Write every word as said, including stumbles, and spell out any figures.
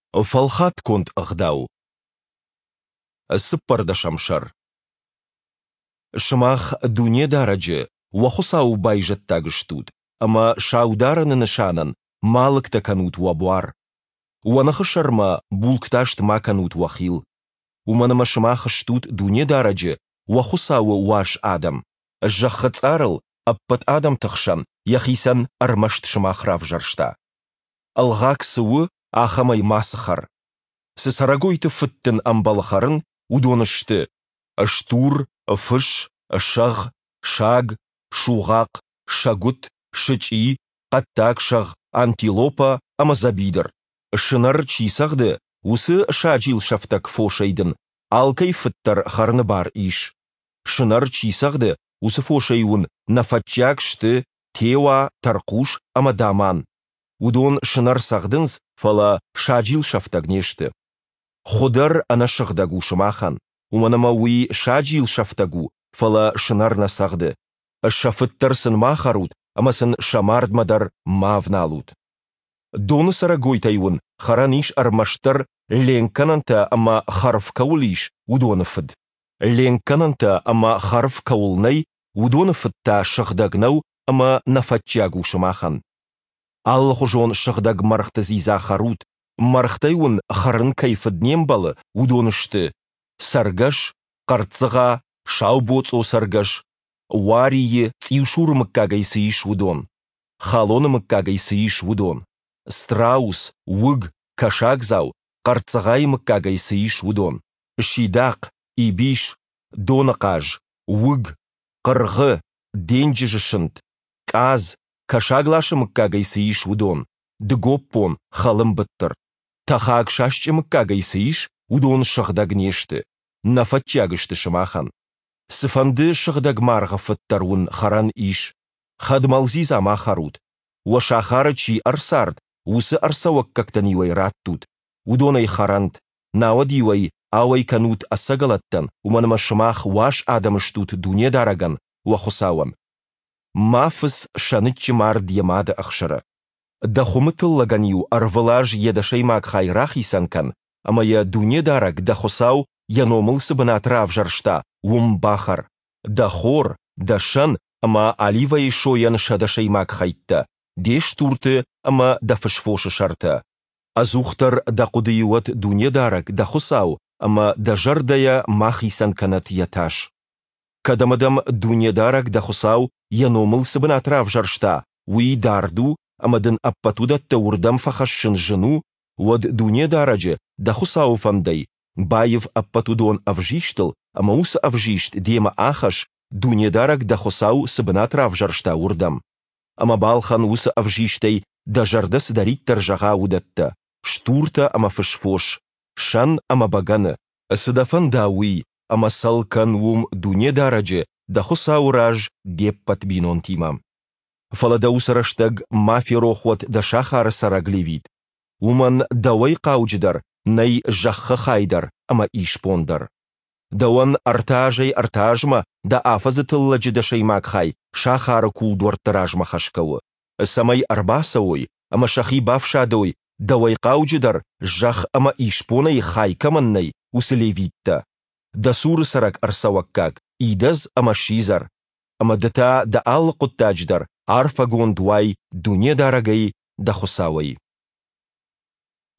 فالخات كنت أغداو السبر دشمشر شماخ دنيا دارجة وخصاو بايجت تاغشتود أما شاودارن نشانن مالك تكنوت وابوار ونخشر ما بولكتاشت ما كنوت وخيل ومن شماخ شتوت دنيا دارجة وخصاو واش آدم الجخت أرل أبت آدم تخشن يخيسن أرمشت شماخ راف جرشتا الغاك سو آخمي ماسخر سسرقوي تفتن أمبالخرن ودونشت أشتور أفش أشغ شاغ شوغاق شاغوت شچي قتاك شغ أنتيلوبا أما زبيدر شنر چيسغد وس شاجيل شفتك فوشيدن آلكي فتر خرنبار إيش شنر چيسغد وس فوشيون نفتشاك شت تيوا ترقوش أما دامان ودون شنر سغدنز فلا شاجيل شفتك نيشت خدر أنا شغدگو شماخن ومنموي شاجيل شفتگو فلا شنر نسغد الشفتر سن ما خروت أما سن شمارد مدر مافنالوت دون سرقوي تايون خرانيش أرمشتر لين كننت أما خرف كوليش ودون فد لين كننت أما خرف كولني ودون فدتا شغدگنو أما نفتشاگو شماخن آل خجون شغدگ مرخت زيزا خروت مرختيون خرن كيف دنيمبال ودونشت سرگش قرتزغا شاوبوت او سرگش واري تيوشور مكاگي سيش ودون خالون مكاگي سيش ودون ستراوس وگ كشاگزاو قرتزغاي مكاگي سيش ودون شيداق إيبيش دونقاج وگ قرغ دينججشنت كاز كشاگلاش مكاگي سيش ودون دگوبون خالم بطر تخاق شاشچ مكاگي سيش ودون شغدگ نيشت نفتشاگشت شماخن سفند شغدگ مارغ فترون خران إيش خدمال زيزا ما خروت وشاخارچي أرسارد وس أرسوك ككتنيوي راتود ودوني خراند ناوديوي آوي كنوت أساقلتن ومن مشماخ واش آدمشتوت دنيا دارغن وخساوم مافس شانتش مارد يماد أخشرة دخومتل لغنيو أرفلاج يدشي ماك خاي راخي سنكن أما يا دنيا دارغ دخساو ينومل سبنات راف جرشتا وم باخر دخور دشن أما عليوي شوين شدشي ماك خايتا ديش تورت أما دفشفوش شرطة أزوختر دقوديوت دنيا دارغ دخساو أما دجرديا ماخي سنكنت يتاش كدمدم دنيا دارغ دخساو ينومل سبنات راف جرشتا وي داردو أما دن أبتو دت وردم فخشن جنو ود دنيا دارجة دخساو فمدي بايف أبتو دون أفجيشتل أما وس أفجيشت ديما آخش دنيا دارغ دخساو سبنات راف جرشتا وردم أما بالخن وس أفجيشتي دجردس داريت ترجغا ودت شتورتا أما فشفوش شن أما بغن سدفن داوي أما سلكن وم دنيا دارجة دخساو راج ديبت بينون تيمام فلدوس رشتگ مافي روخوت دشاخار سرگليويد ومن دوي قاوجدر ني جخ خايدر أما إيش بوندر دوان أرتاجي أرتاجما دا آفزت اللجد شيماك خاي شاخار كول دور تراجما خشكو السمي أرباسوي أما شخي بافشادوي دوي قاوجدر جخ أما إيش بوني خاي كمني وسليويدتا دا سور سرق أرسوكاك إيدز أما شيزر أما دتا دا آل قتاجدر عارفة قوند واي دنيا دارغي دخساوي